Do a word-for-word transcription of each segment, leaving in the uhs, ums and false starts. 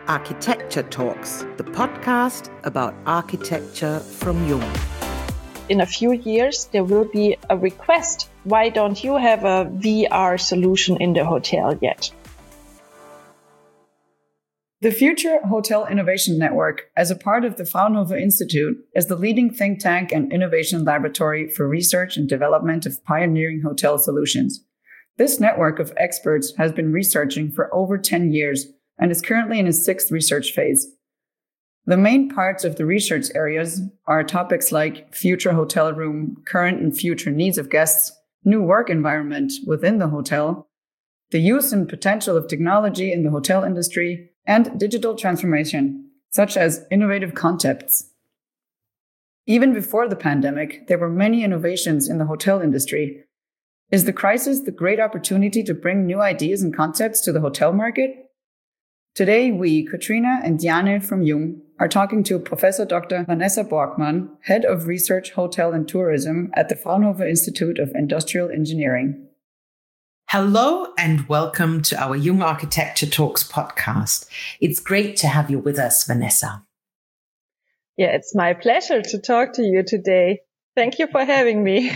Architecture Talks, the podcast about architecture from Jung. In a few years, there will be a request. Why don't you have a V R solution in the hotel yet? The Future Hotel Innovation Network, as a part of the Fraunhofer Institute, is the leading think tank and innovation laboratory for research and development of pioneering hotel solutions. This network of experts has been researching for over ten years and is currently in its sixth research phase. The main parts of the research areas are topics like future hotel room, current and future needs of guests, new work environment within the hotel, the use and potential of technology in the hotel industry, and digital transformation, such as innovative concepts. Even before the pandemic, there were many innovations in the hotel industry. Is the crisis the great opportunity to bring new ideas and concepts to the hotel market? Today, we, Katrina and Diane from Jung, are talking to Professor Doctor Vanessa Borgmann, Head of Research, Hotel and Tourism at the Fraunhofer Institute of Industrial Engineering. Hello and welcome to our Jung Architecture Talks podcast. It's great to have you with us, Vanessa. Yeah, it's my pleasure to talk to you today. Thank you for having me.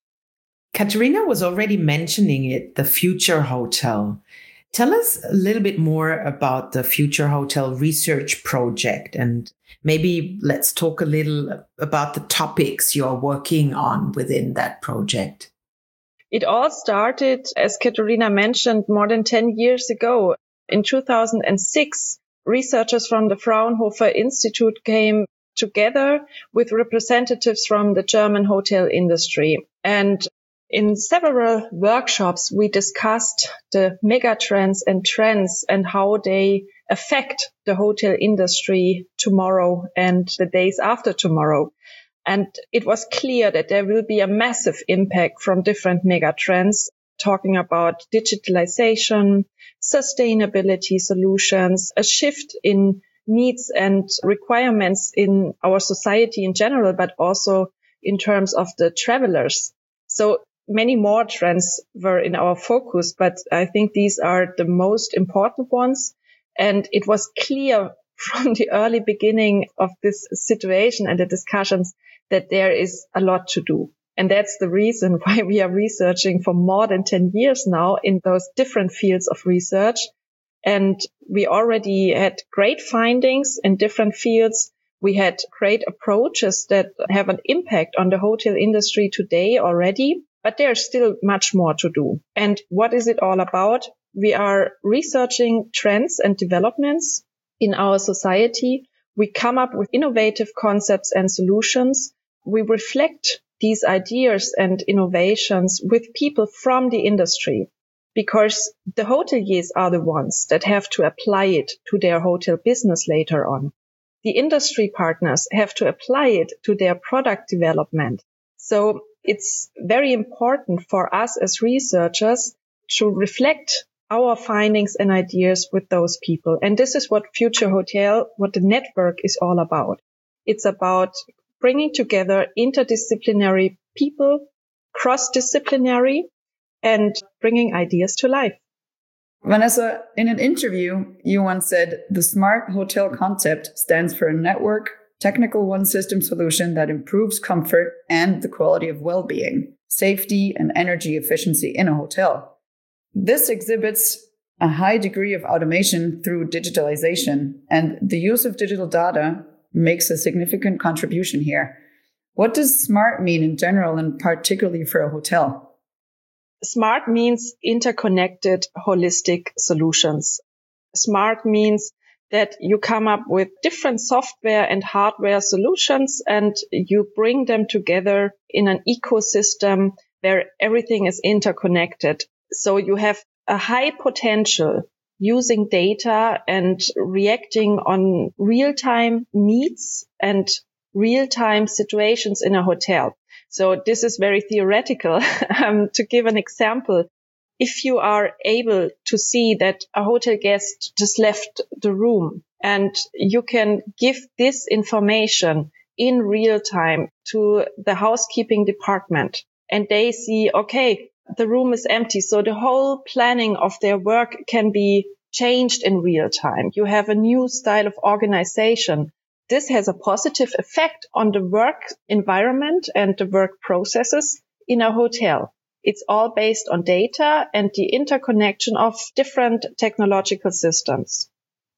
Katerina was already mentioning it, the Future Hotel. Tell us a little bit more about the Future Hotel Research Project, and maybe let's talk a little about the topics you're working on within that project. It all started, as Katerina mentioned, more than ten years ago. In two thousand six, researchers from the Fraunhofer Institute came together with representatives from the German hotel industry. And in several workshops, we discussed the megatrends and trends and how they affect the hotel industry tomorrow and the days after tomorrow. And it was clear that there will be a massive impact from different megatrends, talking about digitalization, sustainability solutions, a shift in needs and requirements in our society in general, but also in terms of the travelers. So many more trends were in our focus, but I think these are the most important ones. And it was clear from the early beginning of this situation and the discussions that there is a lot to do. And that's the reason why we are researching for more than ten years now in those different fields of research. And we already had great findings in different fields. We had great approaches that have an impact on the hotel industry today already, but there's still much more to do. And what is it all about? We are researching trends and developments in our society. We come up with innovative concepts and solutions. We reflect these ideas and innovations with people from the industry, because the hoteliers are the ones that have to apply it to their hotel business later on. The industry partners have to apply it to their product development. So it's very important for us as researchers to reflect our findings and ideas with those people. And this is what Future Hotel, what the network is all about. It's about bringing together interdisciplinary people, cross-disciplinary, and bringing ideas to life. Vanessa, in an interview, you once said the smart hotel concept stands for a network, technical one-system solution that improves comfort and the quality of well-being, safety, and energy efficiency in a hotel. This exhibits a high degree of automation through digitalization, and the use of digital data makes a significant contribution here. What does smart mean in general and particularly for a hotel? Smart means interconnected, holistic solutions. Smart means that you come up with different software and hardware solutions and you bring them together in an ecosystem where everything is interconnected. So you have a high potential using data and reacting on real-time needs and real-time situations in a hotel. So this is very theoretical. um, to give an example, if you are able to see that a hotel guest just left the room and you can give this information in real time to the housekeeping department and they see, okay, the room is empty. So the whole planning of their work can be changed in real time. You have a new style of organization. This has a positive effect on the work environment and the work processes in a hotel. It's all based on data and the interconnection of different technological systems.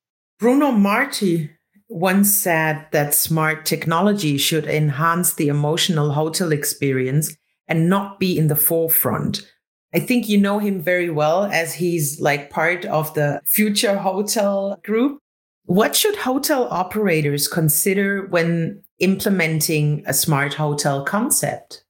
Bruno Marti once said that smart technology should enhance the emotional hotel experience and not be in the forefront. I think you know him very well as he's like part of the Future Hotel group. What should hotel operators consider when implementing a smart hotel concept?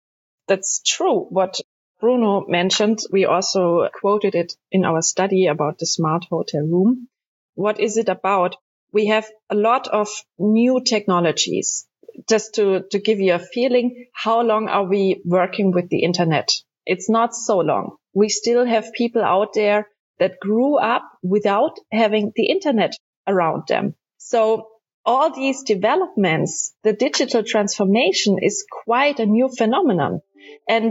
That's true. What Bruno mentioned, we also quoted it in our study about the smart hotel room. What is it about? We have a lot of new technologies. Just to, to give you a feeling, how long are we working with the internet? It's not so long. We still have people out there that grew up without having the internet around them. So all these developments, the digital transformation is quite a new phenomenon. And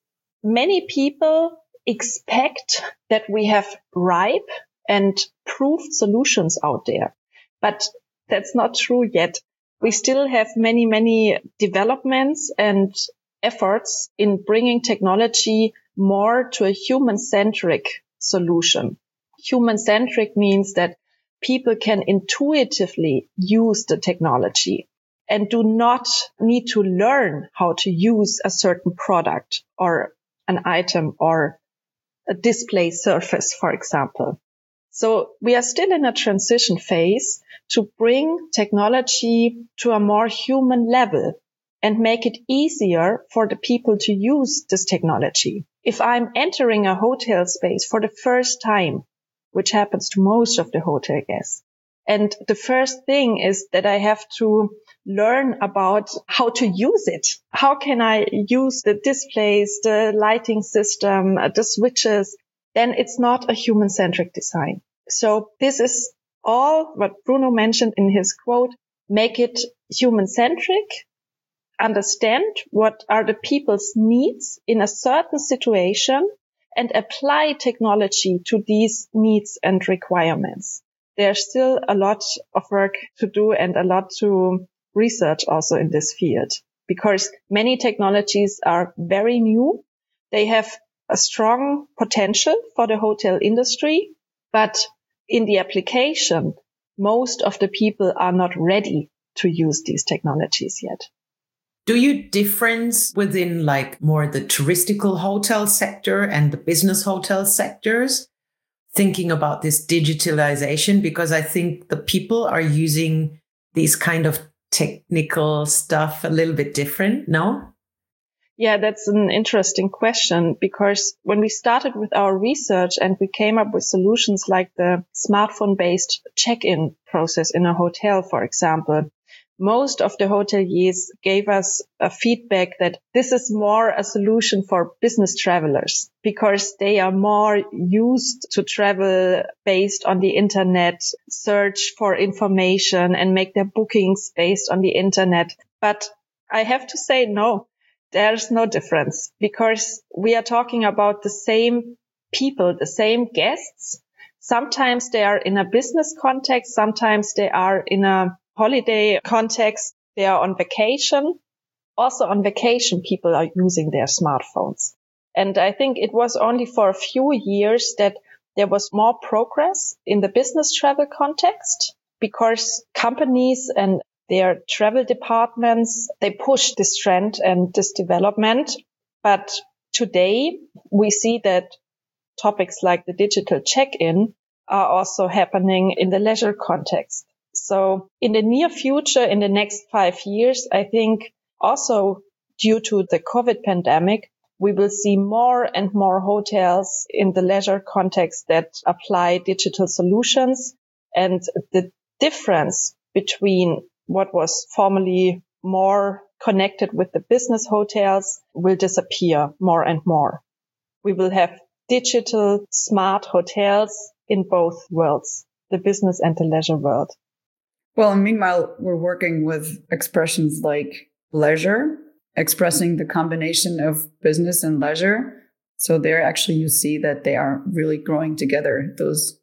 many people expect that we have ripe and proved solutions out there. But that's not true yet. We still have many, many developments and efforts in bringing technology more to a human-centric solution. Human-centric means that people can intuitively use the technology and do not need to learn how to use a certain product or an item or a display surface, for example. So we are still in a transition phase to bring technology to a more human level and make it easier for the people to use this technology. If I'm entering a hotel space for the first time, which happens to most of the hotel guests, and the first thing is that I have to learn about how to use it. How can I use the displays, the lighting system, the switches? Then it's not a human-centric design. So this is all what Bruno mentioned in his quote, make it human-centric, understand what are the people's needs in a certain situation, and apply technology to these needs and requirements. There's still a lot of work to do and a lot to research also in this field, because many technologies are very new. They have a strong potential for the hotel industry, but in the application, most of the people are not ready to use these technologies yet. Do you difference within like more the touristical hotel sector and the business hotel sectors, thinking about this digitalization? Because I think the people are using these kind of technical stuff a little bit different, no? Yeah, that's an interesting question, because when we started with our research and we came up with solutions like the smartphone-based check-in process in a hotel, for example, most of the hoteliers gave us a feedback that this is more a solution for business travelers because they are more used to travel based on the internet, search for information and make their bookings based on the internet. But I have to say, no, there's no difference, because we are talking about the same people, the same guests. Sometimes they are in a business context. Sometimes they are in a holiday context, they are on vacation. Also on vacation, people are using their smartphones. And I think it was only for a few years that there was more progress in the business travel context, because companies and their travel departments, they push this trend and this development. But today we see that topics like the digital check-in are also happening in the leisure context. So in the near future, in the next five years, I think also due to the COVID pandemic, we will see more and more hotels in the leisure context that apply digital solutions. And the difference between what was formerly more connected with the business hotels will disappear more and more. We will have digital smart hotels in both worlds, the business and the leisure world. Well, and meanwhile, we're working with expressions like leisure, expressing the combination of business and leisure. So there actually you see that they are really growing together, those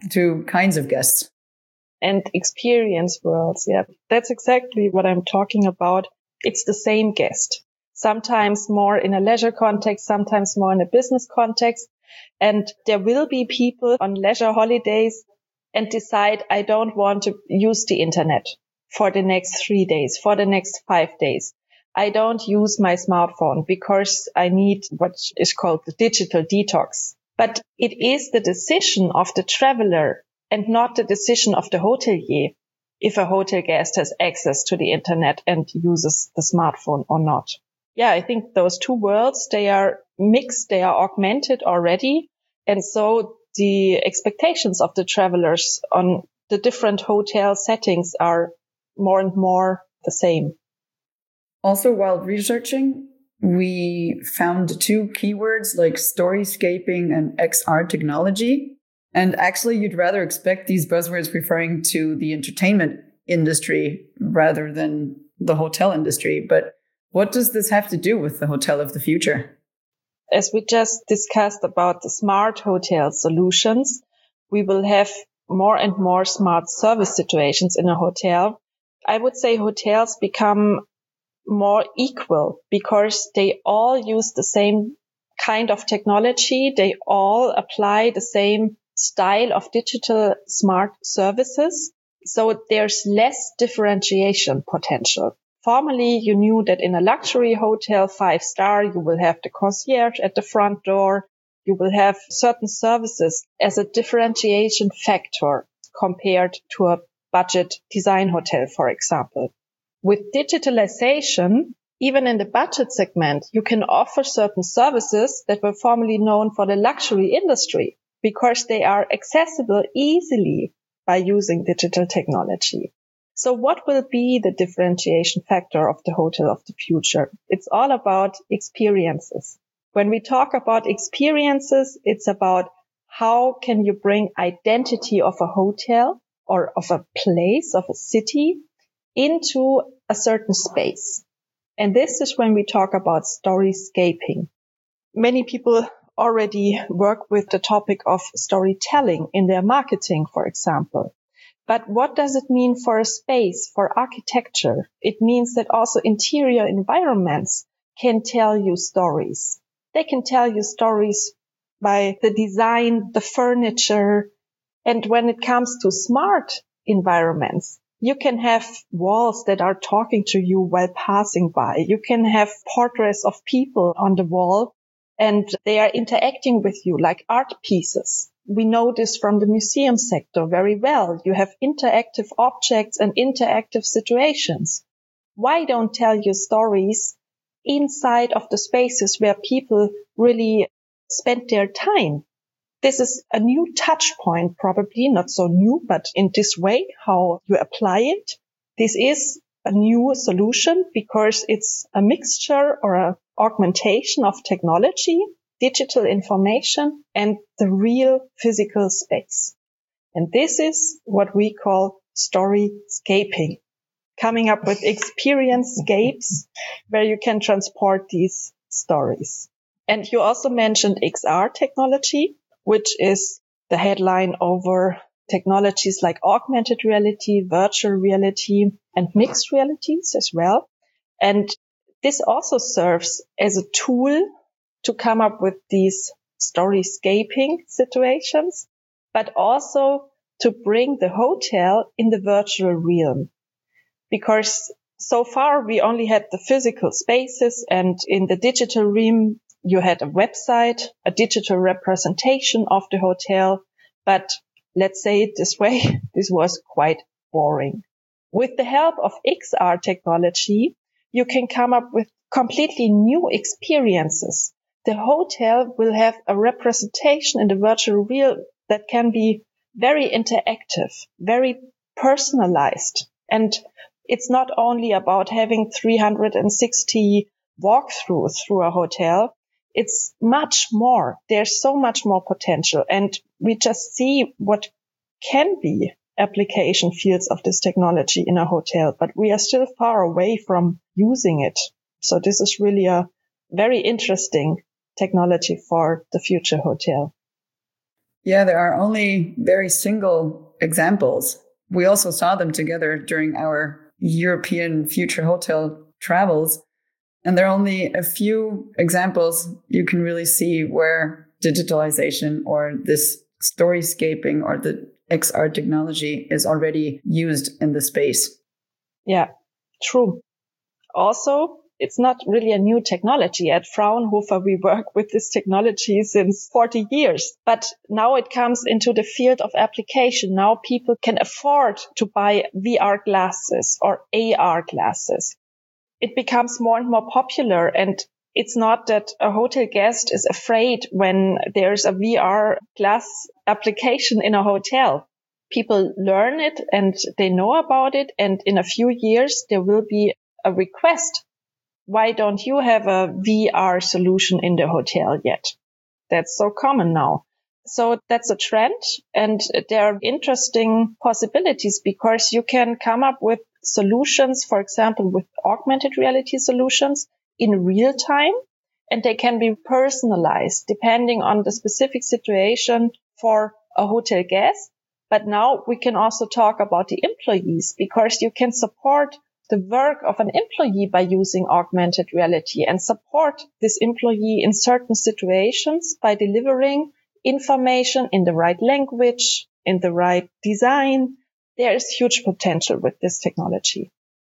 to kinds of guests. And experience worlds. Yeah, that's exactly what I'm talking about. It's the same guest, sometimes more in a leisure context, sometimes more in a business context. And there will be people on leisure holidays and decide, I don't want to use the internet for the next three days, for the next five days. I don't use my smartphone because I need what is called the digital detox. But it is the decision of the traveler and not the decision of the hotelier if a hotel guest has access to the internet and uses the smartphone or not. Yeah, I think those two worlds, they are mixed, they are augmented already. And so the expectations of the travelers on the different hotel settings are more and more the same. Also, while researching, we found two keywords like storyscaping and X R technology. And actually, you'd rather expect these buzzwords referring to the entertainment industry rather than the hotel industry. But what does this have to do with the hotel of the future? As we just discussed about the smart hotel solutions, we will have more and more smart service situations in a hotel. I would say hotels become more equal because they all use the same kind of technology. They all apply the same style of digital smart services. So there's less differentiation potential. Formerly, you knew that in a luxury hotel, five star, you will have the concierge at the front door. You will have certain services as a differentiation factor compared to a budget design hotel, for example. With digitalization, even in the budget segment, you can offer certain services that were formerly known for the luxury industry, because they are accessible easily by using digital technology. So what will be the differentiation factor of the hotel of the future? It's all about experiences. When we talk about experiences, it's about how can you bring identity of a hotel or of a place, of a city, into a certain space. And this is when we talk about storyscaping. Many people already work with the topic of storytelling in their marketing, for example. But what does it mean for a space, for architecture? It means that also interior environments can tell you stories. They can tell you stories by the design, the furniture. And when it comes to smart environments, you can have walls that are talking to you while passing by. You can have portraits of people on the wall, and they are interacting with you like art pieces. We know this from the museum sector very well. You have interactive objects and interactive situations. Why don't tell you stories inside of the spaces where people really spend their time? This is a new touch point, probably not so new, but in this way, how you apply it. This is a new solution because it's a mixture or an augmentation of technology, digital information, and the real physical space. And this is what we call storyscaping, coming up with experience-scapes where you can transport these stories. And you also mentioned X R technology, which is the headline over technologies like augmented reality, virtual reality, and mixed realities as well. And this also serves as a tool to come up with these storyscaping situations, but also to bring the hotel in the virtual realm. Because so far we only had the physical spaces, and in the digital realm, you had a website, a digital representation of the hotel, but let's say it this way, this was quite boring. With the help of X R technology, you can come up with completely new experiences. The hotel will have a representation in the virtual realm that can be very interactive, very personalized. And it's not only about having three hundred sixty walkthroughs through a hotel. It's much more. There's so much more potential. And we just see what can be application fields of this technology in a hotel, but we are still far away from using it. So this is really a very interesting technology for the future hotel. Yeah, there are only very single examples. We also saw them together during our European Future Hotel travels. And there are only a few examples you can really see where digitalization or this storyscaping or the X R technology is already used in the space. Yeah, true. Also, it's not really a new technology. At Fraunhofer, we work with this technology since forty years, but now it comes into the field of application. Now people can afford to buy V R glasses or A R glasses. It becomes more and more popular, and it's not that a hotel guest is afraid when there's a V R glass application in a hotel. People learn it and they know about it, and in a few years there will be a request. Why don't you have a V R solution in the hotel yet? That's so common now. So that's a trend, and there are interesting possibilities because you can come up with solutions, for example, with augmented reality solutions in real time, and they can be personalized depending on the specific situation for a hotel guest. But now we can also talk about the employees because you can support the work of an employee by using augmented reality and support this employee in certain situations by delivering information in the right language, in the right design. There is huge potential with this technology.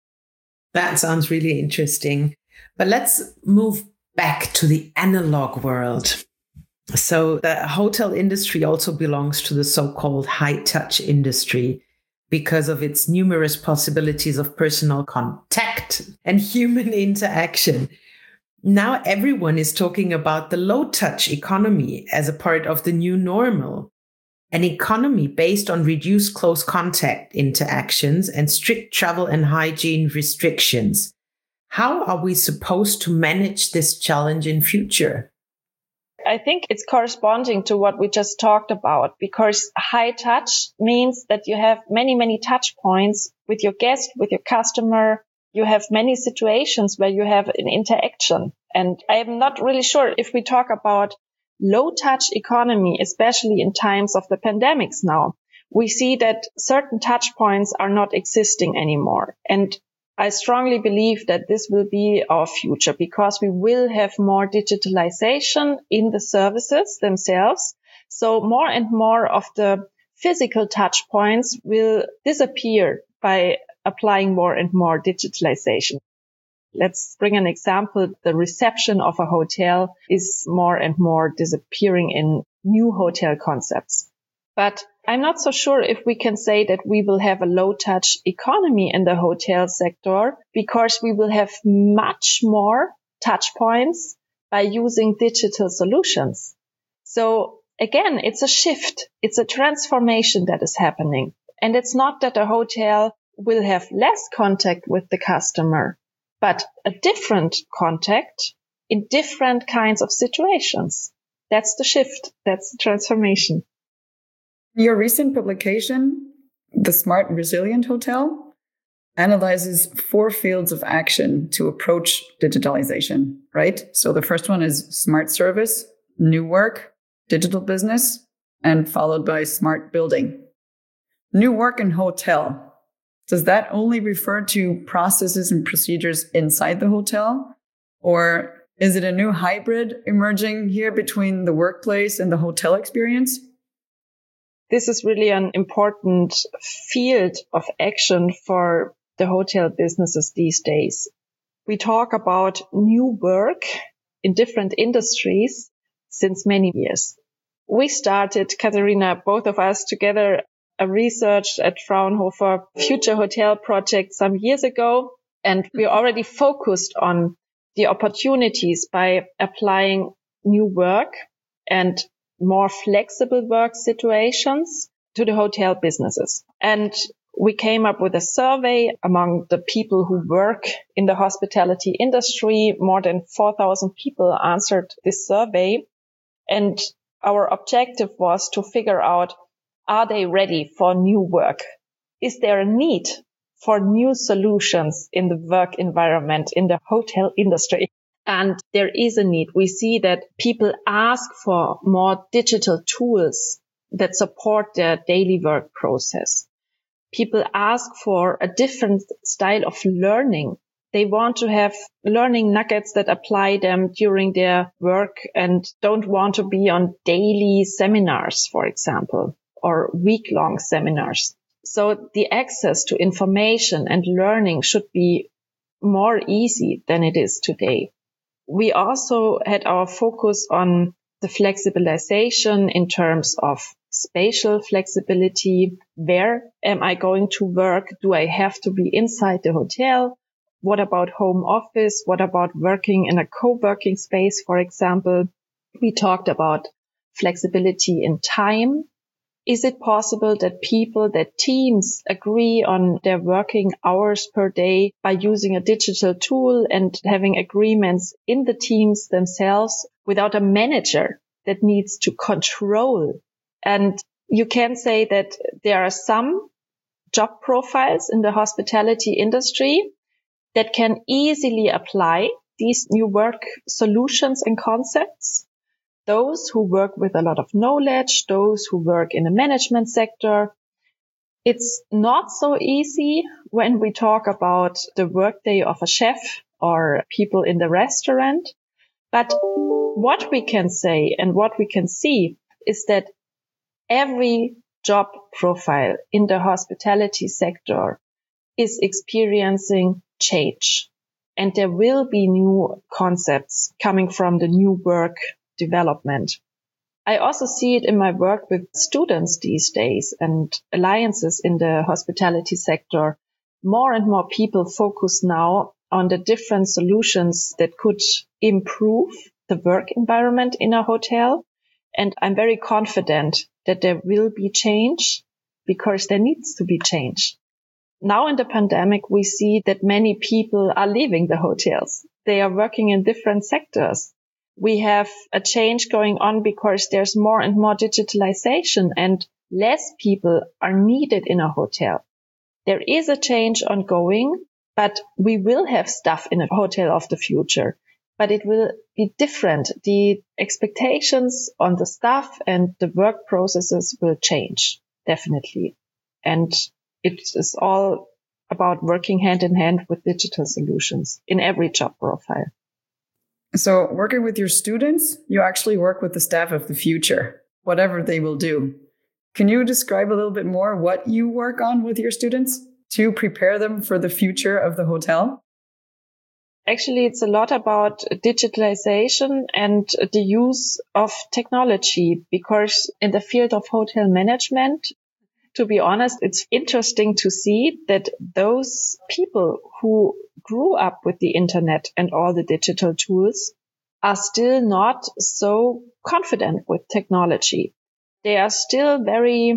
That sounds really interesting. But let's move back to the analog world. So the hotel industry also belongs to the so-called high-touch industry, because of its numerous possibilities of personal contact and human interaction. Now everyone is talking about the low-touch economy as a part of the new normal, an economy based on reduced close contact interactions and strict travel and hygiene restrictions. How are we supposed to manage this challenge in future? I think it's corresponding to what we just talked about, because high touch means that you have many, many touch points with your guest, with your customer. You have many situations where you have an interaction. And I am not really sure if we talk about low touch economy, especially in times of the pandemics now, we see that certain touch points are not existing anymore. And I strongly believe that this will be our future because we will have more digitalization in the services themselves. So more and more of the physical touch points will disappear by applying more and more digitalization. Let's bring an example. The reception of a hotel is more and more disappearing in new hotel concepts. But I'm not so sure if we can say that we will have a low-touch economy in the hotel sector because we will have much more touch points by using digital solutions. So again, it's a shift. It's a transformation that is happening. And it's not that a hotel will have less contact with the customer, but a different contact in different kinds of situations. That's the shift. That's the transformation. Your recent publication, The Smart Resilient Hotel, analyzes four fields of action to approach digitalization, right? So the first one is smart service, new work, digital business, and followed by smart building. New work and hotel. Does that only refer to processes and procedures inside the hotel? Or is it a new hybrid emerging here between the workplace and the hotel experience? This is really an important field of action for the hotel businesses these days. We talk about new work in different industries since many years. We started, Katharina, both of us together, a research at Fraunhofer Future Hotel project some years ago, and we already focused on the opportunities by applying new work and more flexible work situations to the hotel businesses. And we came up with a survey among the people who work in the hospitality industry. More than four thousand people answered this survey. And our objective was to figure out, are they ready for new work? Is there a need for new solutions in the work environment in the hotel industry? And there is a need. We see that people ask for more digital tools, that support their daily work process. People ask for a different style of learning. They want to have learning nuggets that apply them during their work and don't want to be on daily seminars, for example, or week-long seminars. So the access to information and learning should be more easy than it is today. We also had our focus on the flexibilization in terms of spatial flexibility. Where am I going to work? Do I have to be inside the hotel? What about home office? What about working in a co-working space, for example? We talked about flexibility in time. Is it possible that people, that teams agree on their working hours per day by using a digital tool and having agreements in the teams themselves without a manager that needs to control? And you can say that there are some job profiles in the hospitality industry that can easily apply these new work solutions and concepts. Those who work with a lot of knowledge, those who work in the management sector. It's not so easy when we talk about the workday of a chef or people in the restaurant. But what we can say and what we can see is that every job profile in the hospitality sector is experiencing change. And there will be new concepts coming from the new work development. I also see it in my work with students these days and alliances in the hospitality sector. More and more people focus now on the different solutions that could improve the work environment in a hotel. And I'm very confident that there will be change because there needs to be change. Now in the pandemic, we see that many people are leaving the hotels. They are working in different sectors. We have a change going on because there's more and more digitalization and less people are needed in a hotel. There is a change ongoing, but we will have staff in a hotel of the future, but it will be different. The expectations on the staff and the work processes will change, definitely. And it is all about working hand in hand with digital solutions in every job profile. So working with your students, you actually work with the staff of the future, whatever they will do. Can you describe a little bit more what you work on with your students to prepare them for the future of the hotel? Actually, it's a lot about digitalization and the use of technology, because in the field of hotel management, to be honest, it's interesting to see that those people who grew up with the internet and all the digital tools are still not so confident with technology. They are still very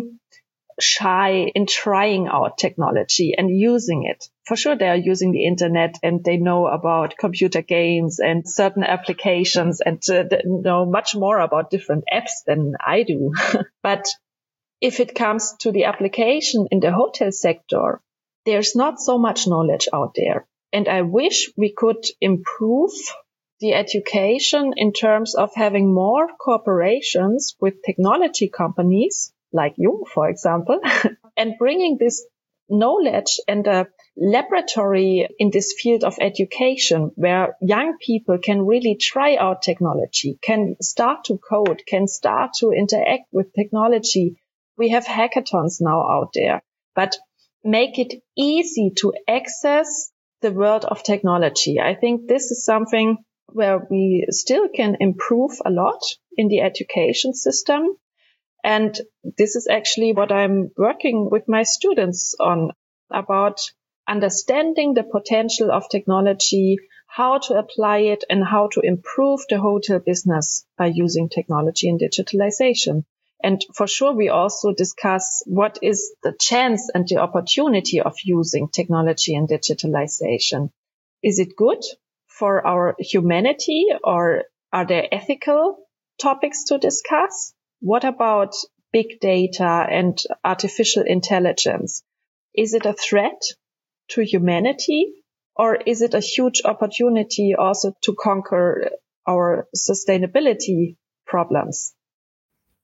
shy in trying out technology and using it. For sure, they are using the internet and they know about computer games and certain applications and uh, know much more about different apps than I do. But if it comes to the application in the hotel sector, there's not so much knowledge out there. And I wish we could improve the education in terms of having more cooperations with technology companies like Jung, for example, and bringing this knowledge and a laboratory in this field of education where young people can really try out technology, can start to code, can start to interact with technology. We have hackathons now out there, but make it easy to access the world of technology. I think this is something where we still can improve a lot in the education system. And this is actually what I'm working with my students on, about understanding the potential of technology, how to apply it, and how to improve the hotel business by using technology and digitalization. And for sure, we also discuss what is the chance and the opportunity of using technology and digitalization. Is it good for our humanity, or are there ethical topics to discuss? What about big data and artificial intelligence? Is it a threat to humanity, or is it a huge opportunity also to conquer our sustainability problems?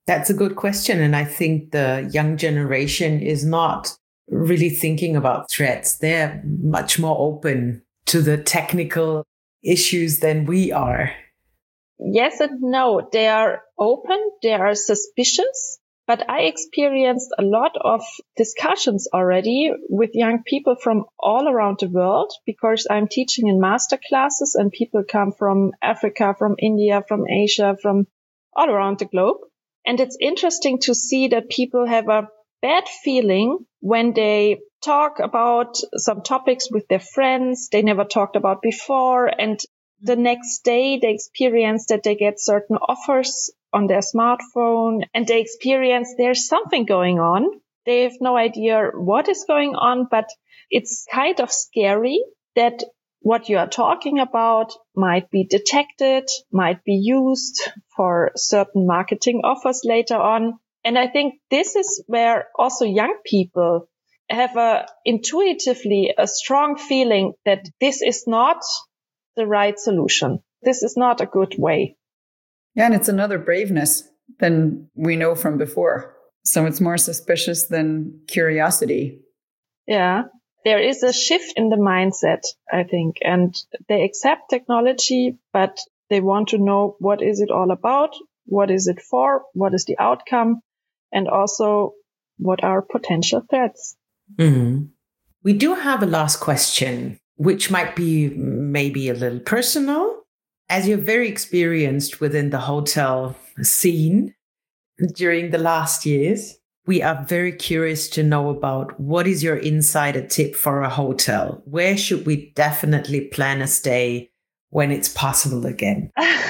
That's a good question. And I think the young generation is not really thinking about threats. They're much more open to the technical issues than we are. Yes and no. They are open, they are suspicious, but I experienced a lot of discussions already with young people from all around the world because I'm teaching in master classes and people come from Africa, from India, from Asia, from all around the globe. And it's interesting to see that people have a bad feeling when they talk about some topics with their friends they never talked about before. And the next day they experience that they get certain offers on their smartphone and they experience there's something going on. They have no idea what is going on, but it's kind of scary that what you are talking about might be detected, might be used for certain marketing offers later on. And I think this is where also young people have a intuitively a strong feeling that this is not the right solution. This is not a good way. Yeah, and it's another braveness than we know from before. So it's more suspicious than curiosity. Yeah, there is a shift in the mindset, I think, and they accept technology, but they want to know what is it all about, what is it for, what is the outcome, and also what are potential threats. Mm-hmm. We do have a last question, which might be maybe a little personal. As you're very experienced within the hotel scene during the last years, we are very curious to know about what is your insider tip for a hotel? Where should we definitely plan a stay when it's possible again?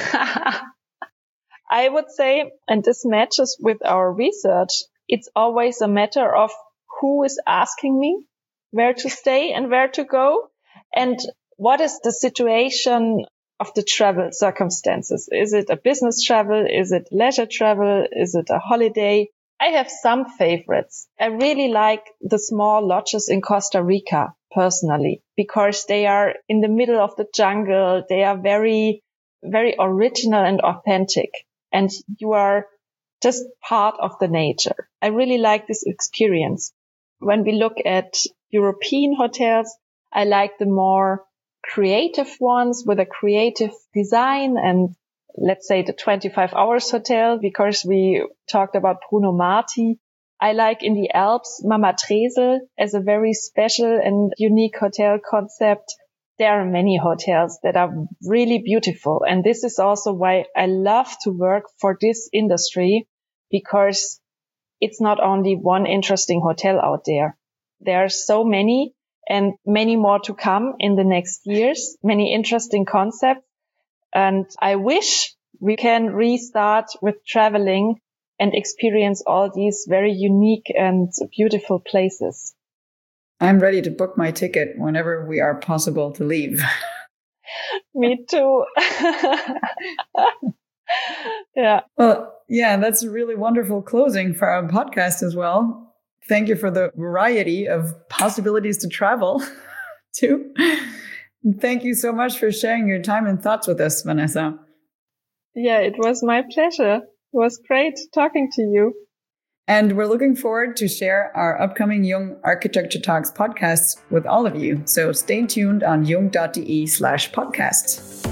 I would say, and this matches with our research, it's always a matter of who is asking me where to stay and where to go, and what is the situation of the travel circumstances. Is it a business travel? Is it leisure travel? Is it a holiday? I have some favorites. I really like the small lodges in Costa Rica personally, because they are in the middle of the jungle. They are very, very original and authentic, and you are just part of the nature. I really like this experience. When we look at European hotels, I like the more creative ones with a creative design, and let's say the twenty-five hours hotel, because we talked about Bruno Marti. I like in the Alps Mama Tresel as a very special and unique hotel concept. There are many hotels that are really beautiful, and this is also why I love to work for this industry, because it's not only one interesting hotel out there. There are so many, and many more to come in the next years, many interesting concepts. And I wish we can restart with traveling and experience all these very unique and beautiful places. I'm ready to book my ticket whenever we are possible to leave. Me too. Yeah. Well, yeah, that's a really wonderful closing for our podcast as well. Thank you for the variety of possibilities to travel too. Thank you so much for sharing your time and thoughts with us, Vanessa. Yeah, it was my pleasure. It was great talking to you. And we're looking forward to share our upcoming Jung Architecture Talks podcasts with all of you. So stay tuned on jung.de slash podcasts.